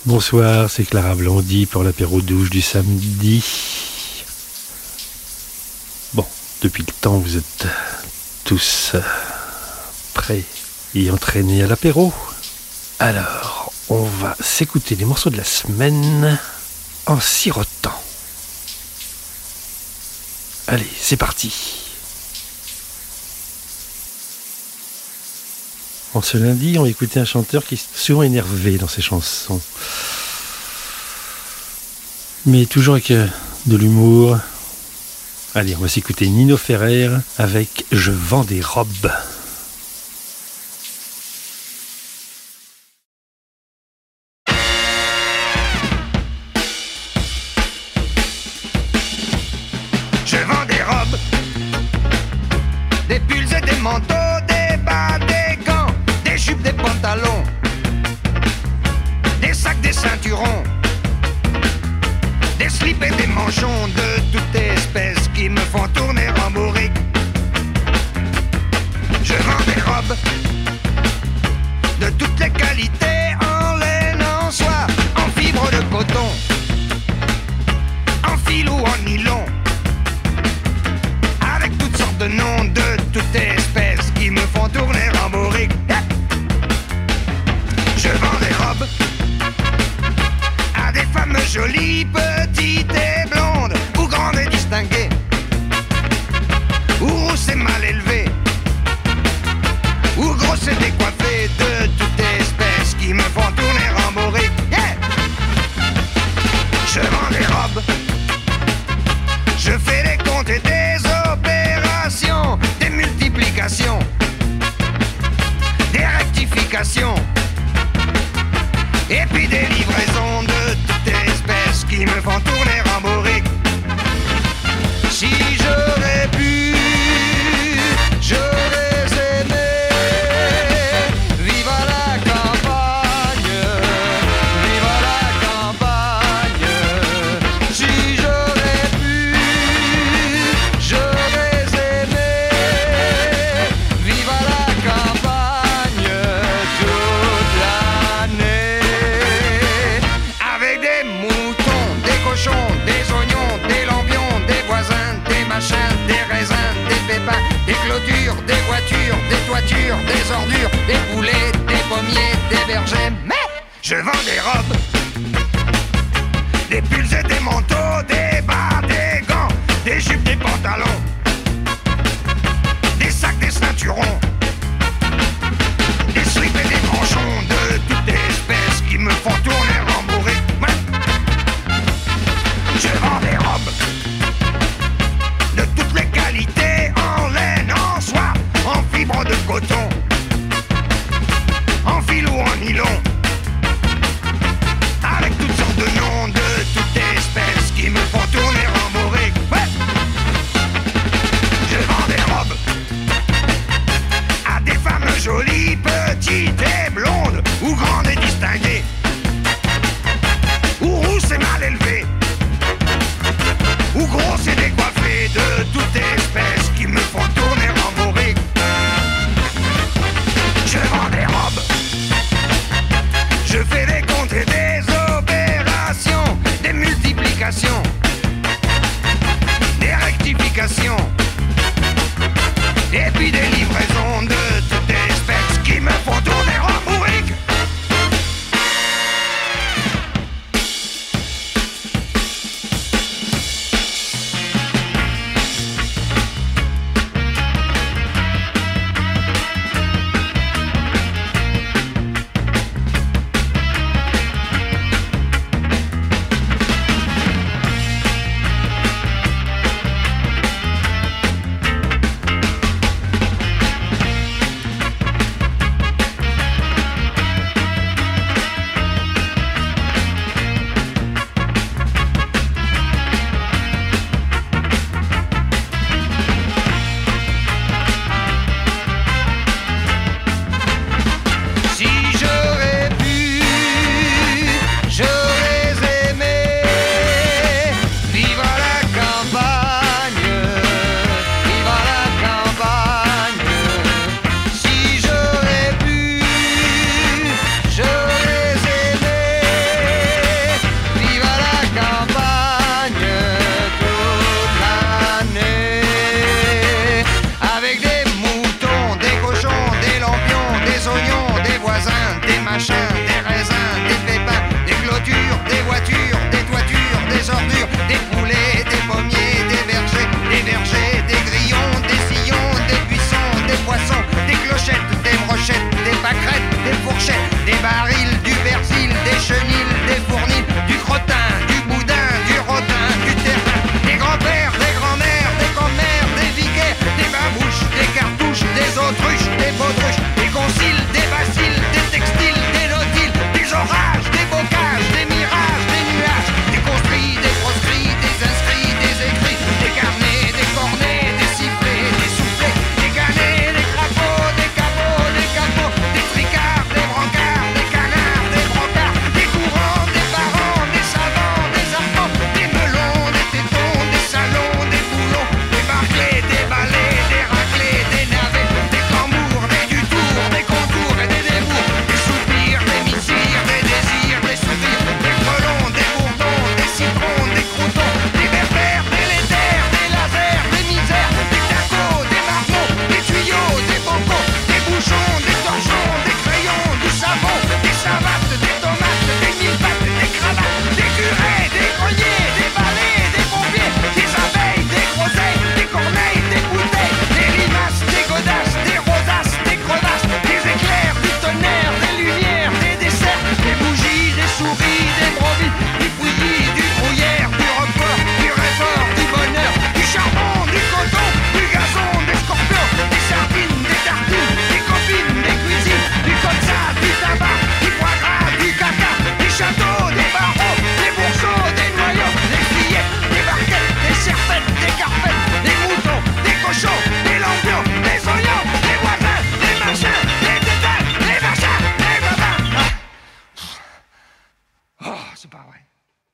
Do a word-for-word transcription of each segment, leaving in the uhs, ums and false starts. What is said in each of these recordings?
Bonsoir, c'est Clara Blondy pour l'apéro douche du samedi. Bon, depuis le temps, vous êtes tous prêts et entraînés à l'apéro. Alors, on va s'écouter les morceaux de la semaine en sirotant. Allez, c'est parti. En ce lundi, on va écouter un chanteur qui est souvent énervé dans ses chansons. Mais toujours avec euh, de l'humour. Allez, on va s'écouter Nino Ferrer avec « Je vends des robes ». Je vends des robes, des pulls et des manteaux, des bas, des gants, des jupes, des pantalons, des sacs, des ceinturons, des slips et des manchons de toute espèce qui me font tourner en bourrique. Je vends des robes de toutes les qualités, en laine, en soie, en fibre de coton, en fil ou en nylon, avec toutes sortes de noms de toute espèce qui me font tourner en bourrique. Je vends des robes à des femmes jolies, petites et blondes, ou grandes et distinguées, ou rousses et mal élevées, ou grosses et décoiffées, de toute espèce qui me font tourner en bourrique. Yeah. Je vends des robes, je fais des comptes et des opérations, des multiplications, des rectifications, et puis des livraisons de toute espèce qui me font tourner en bourrique. Si j'aurais pu, j'aurais aimé vivre à la campagne, vivre à la campagne. Si j'aurais pu, j'aurais aimé vivre à la campagne toute l'année, avec des moutons, des cochons, des oignons, des lampions, des voisins, des machins, des raisins, des pépins, des clôtures, des voitures, des toitures, des ordures, des poulets, des pommiers, des bergers. Mais je vends des robes, des pulls et des manteaux, des bas, des gants, des jupes, des pantalons, des sacs, des ceinturons, des slips et des manchons de toute espèce qui me font tourner en bourrique. Ouais. Je vends des robes de toutes les qualités, en laine, en soie, en fibre de coton, en fil ou en nylon, poissons, des clochettes, des brochettes, des pâquerettes, des fourchettes, des barils, du persil, des chenilles, des fournils, du crottin, du boudin, du rotin, du terrain, des grands-pères, des grands-mères, des grand-mères, des vicaires, des babouches, des cartouches, des autruches, des baudruches, des conciles, des baciles, des textiles, des nautiles, des orages, des bocages, des mirages, des nuages, des conscrits, des proscrits, des inscrits, des écrits, des carnets, des cornets, des sifflets, des soufflets, des canets, des crapauds, des capots, des capots, des tricards, des brancards, des canards, des brocards, des courants, des parents, des savants, des arpents, des melons, des tétons, des salons, des boulons, des barclés, des balais, des raclés, des navets, des tambours, des dutours, des contours et des débours, des soupirs, des misirs, des désirs, des souvenirs, des frelons, des bourdons, des citrons, des croutons, des berbères, des laitaires, des lasers, des misères, des tacos, des marmots, des tuyaux, des bocaux, des bouchons, des torchons, des crayons, du savon, des savates, des tomates, des mille pattes, des cravates, des curés, des greniers, des balais, des pompiers, des abeilles, des groseilles, des corneilles, des bouteilles, des limaces, des godasses, des rosaces, des crevasses, des éclairs, du tonnerre, des lumières, des desserts, des bougies, des souris, des brebis, du fouillis, du gruyère, du roquefort, du réfort, du bonheur, du charbon, du coton, du gazon, des scorpions, des sardines, des tartines, des copines, des cuisines, du colza, du tabac, du foie gras, du caca, des châteaux, des barreaux, des bourseaux, des noyaux, des fillettes, des barquettes, des serpettes, des carpettes, des moutons, des cochons, des lampions, des oignons, des voisins, des machins, des tétins, des machins, des babins. Ah. Oh, c'est pas vrai.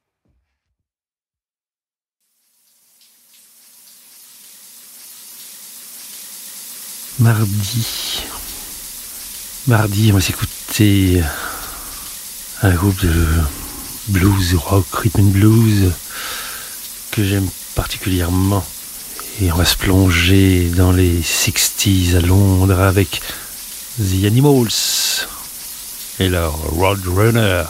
Mardi. Mardi, on va s'écouter un groupe de blues, rock, rhythm and blues que j'aime particulièrement. Et on va se plonger dans les sixties à Londres avec The Animals et leur Roadrunner.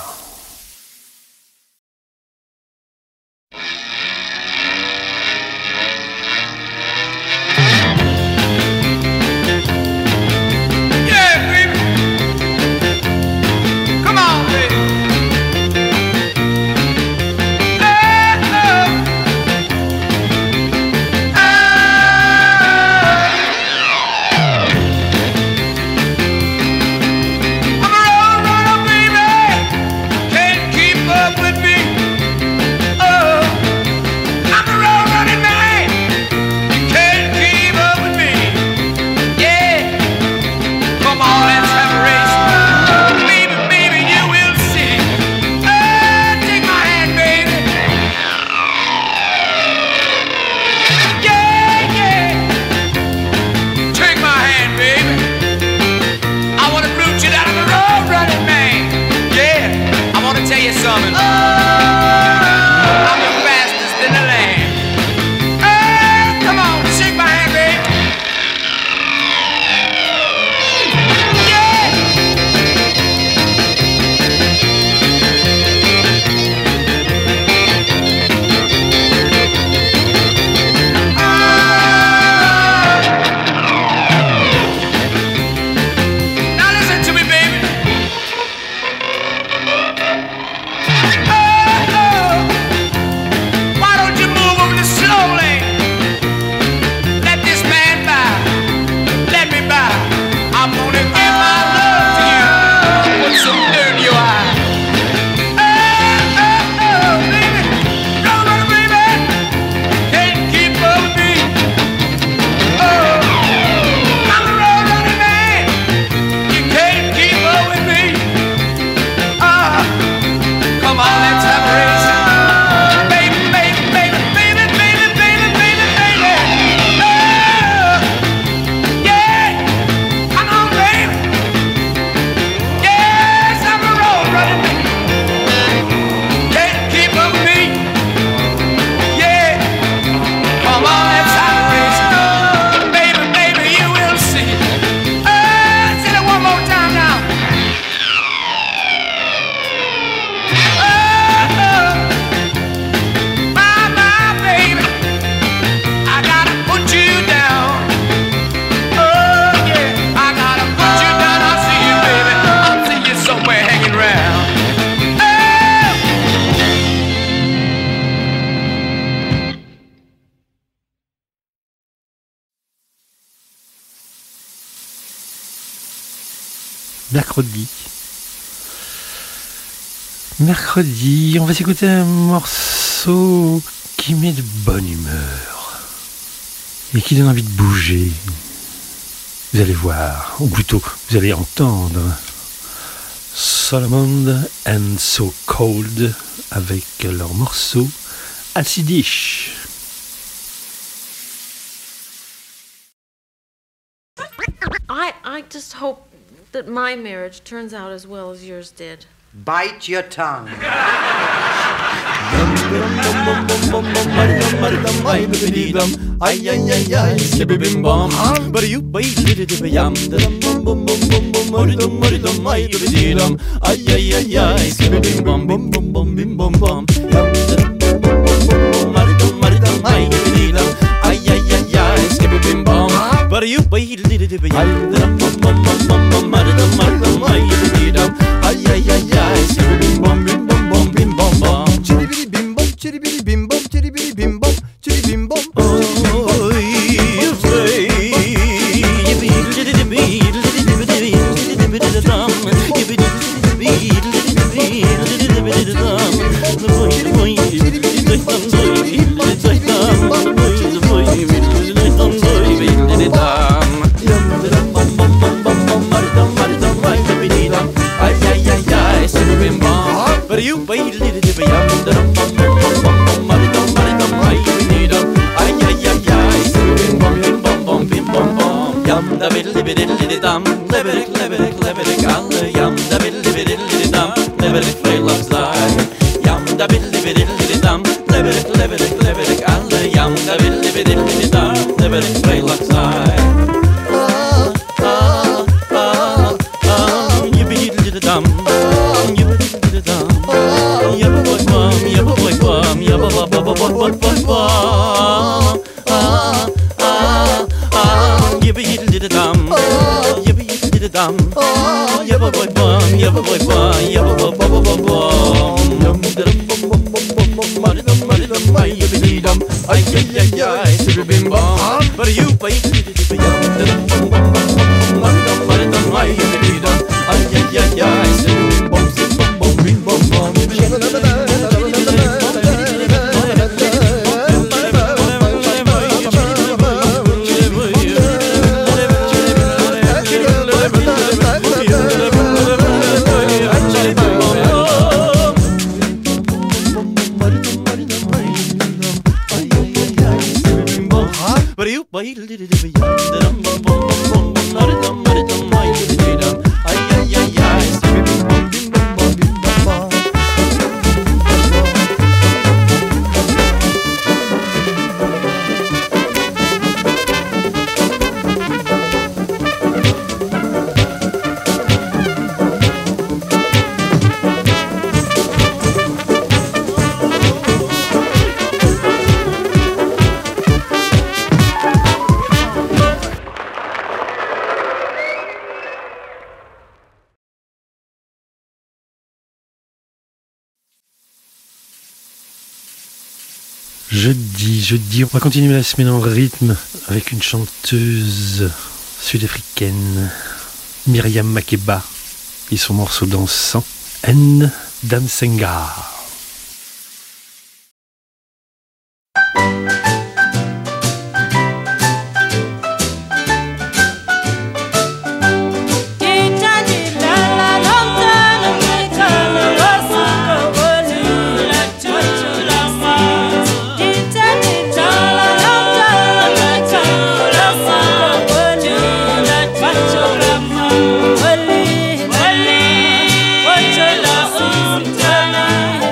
I'm a road runner, baby. mercredi. Mercredi, on va s'écouter un morceau qui met de bonne humeur et qui donne envie de bouger. Vous allez voir, ou plutôt vous allez entendre Solomon and So Cold avec leur morceau Acidish. I, I just hope that my marriage turns out as well as yours did. Bite your tongue. But you wait a little bit. Ay ay ay ay, bim bom bim bom bom bim bom bom. Chiri biri bim bom, chiri biri bim bom, chiri biri bim bom, chiri bim bom. Oh, you say, you be little bit, little bit, little bit of dum. You be little bit, little bit, little bit of dum. The boy, the boy, the boy, the boy, the boy, the boy, the boy, the boy. But you wait a little bit, yum, dum, bum, bum, bum, bum, dum, dum, I need them. Ay, ay, ay, ay, bim, bum, bim, bum, bum, bim, bum, bum. Yum, da, biddle, biddle, biddle, dum, lebedick, lebedick, lebedick, alle. Yum, da, biddle, biddle, biddle, dum, lebedick, freilach, sei. Yum, da, biddle, biddle, biddle, dum, lebedick, lebedick, lebedick, alle. Yum, da, biddle, biddle, biddle, dum, lebedick, freilach, sei. Ah, ah, ah, ah, you be little dum, you be little dum. Yabba boy bum, yabba boy bum, yabba ba ba ba ba ba ba ba. Ah ah ah, yabba yidda didda dum, yabba yidda didda dum. Yabba boy bum, yabba boy bum, yabba ba ba ba ba ba. Yum dum bum bum bum bum bum, muddy dum muddy dum, ay yabba dee dum, ay ay ay ay, sibby bim bum. But you wait, yum dum bum bum bum bum, muddy dum muddy dum, ay yabba dee dum, ay ay ay ay, sibby bim bum, sibby bum bum bim bum bum. But you wait a little bit, dum bum bum bum bum, not a dum, not a dum, ay ay dum, ay ay ay ay, bim bum bim bum bum bim bum bum. Jeudi, jeudi, on va continuer la semaine en rythme avec une chanteuse sud-africaine, Miriam Makeba, et son morceau dansant, N Dansenga. Wali, wali, wali, wali, wali, wali, wali,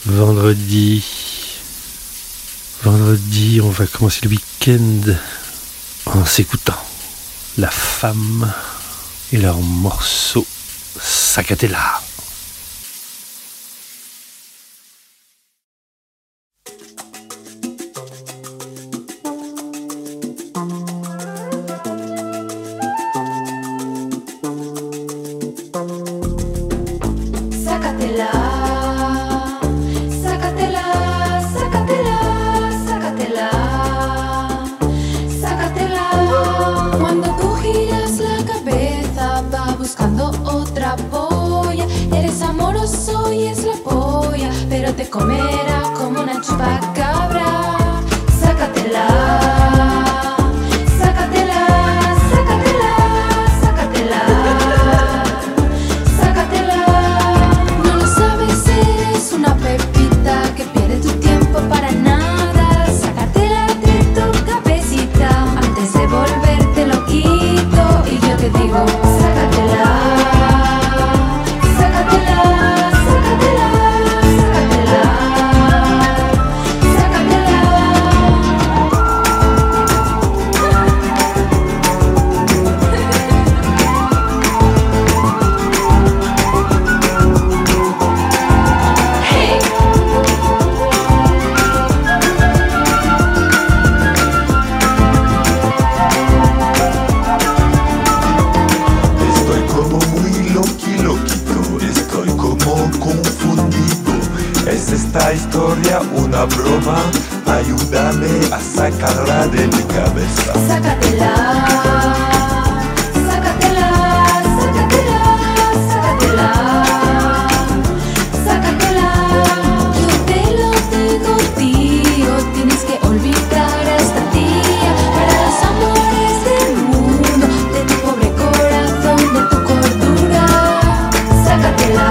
Vendredi. Vendredi, on va commencer le week-end en s'écoutant La Femme et leur morceau Sacatella. Comerá como una chupacabra. Sácatela, sácatela, sácatela, sácatela, sácatela. No lo sabes, eres una pepita que pierde tu tiempo para nada. Sácatela de tu cabecita antes de volverte loquito. Y yo te digo, sácatela. Historia, una broma, ayúdame a sacarla de mi cabeza. Sácatela, sácatela, sácatela, sácatela, sácatela. Yo te lo digo, tío, tienes que olvidar a esta tía para los amores del mundo, de tu pobre corazón, de tu cordura. Sácatela.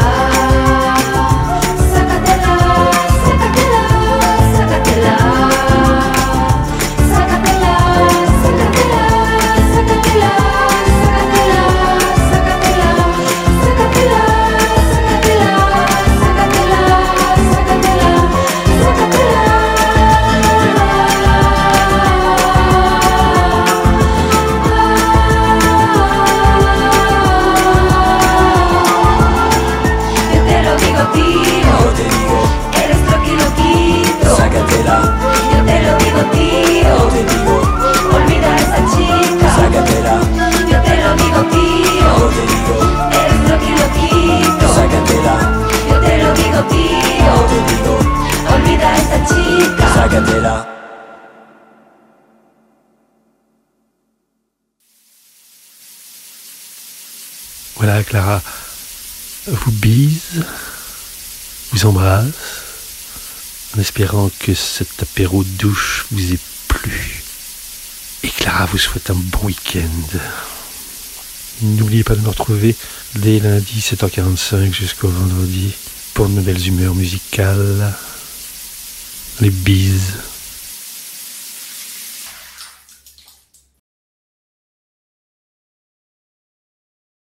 Voilà, Clara vous bise, vous embrasse, en espérant que cet apéro de douche vous ait plu. Et Clara vous souhaite un bon week-end. N'oubliez pas de me retrouver dès lundi sept heures quarante-cinq jusqu'au vendredi pour de nouvelles humeurs musicales. Les bises.